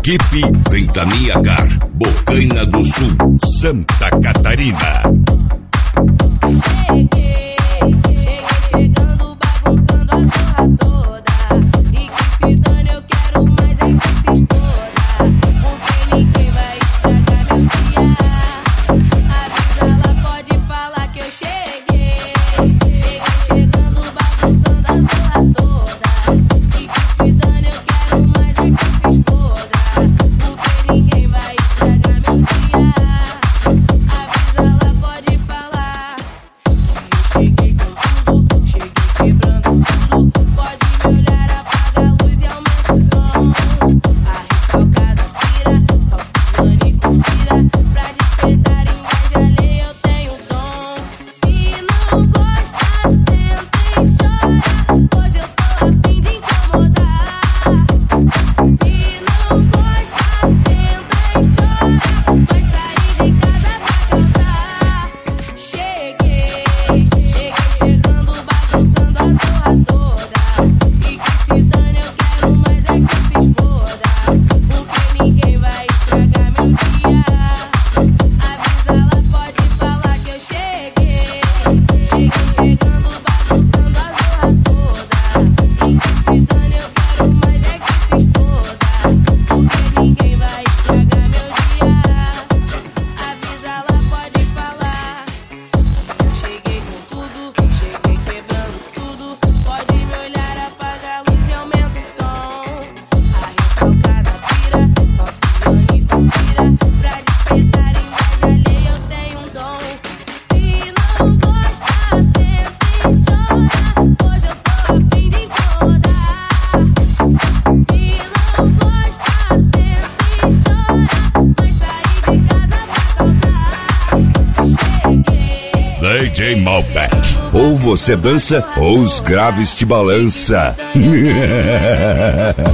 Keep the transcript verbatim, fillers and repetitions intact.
equipe Ventania Car, Bocaina do Sul, Santa Catarina. Cheguei, cheguei chegando, bagunçando a zorra toda. E que se dane, eu quero mais é que se exploda. Porque ninguém vai estragar meu dia. Avisa lá, pode falar que eu cheguei. Cheguei chegando, bagunçando a zorra toda. E que se dane, eu quero mais é que se exploda. Porque ninguém vai estragar meu dia. Avisa lá, pode falar. Cheguei com tudo, cheguei quebrando tudo. Pode me olhar, apaga a luz e aumenta o som. A recalcada pira, falciane e conspira. Pra despertar inveja alheia eu tenho dom. Se não gosta, senta e chora. Hoje eu tô a fim de incomodar. Se não gosta, senta e chora. Vai sair de casa pra causar. Cheguei, cheguei chegando, bagunçando a zorra toda. E que se dane, eu quero mais é que se exploda. Porque ninguém vai estragar meu dia. Avisa lá, pode falar que eu cheguei. Cheguei chegando, bagunçando a zorra toda. E que se dane, eu quero mais é que se exploda. Porque ninguém vai estragar meu dia. Avisa lá, pode falar. Eu cheguei com tudo, cheguei quebrando tudo. Pode me olhar, apaga a luz e aumenta o som. A recalcada pira, falciane e conspira. Pra despertar inveja alheia eu tenho um dom. Se não gosta, senta e chora. Hoje eu tô a fim de incomodar. Se não gosta, senta e chora. Vai sair de casa pra causar. Cheguei. D J Malbec. Ou você dança ou os graves te balança.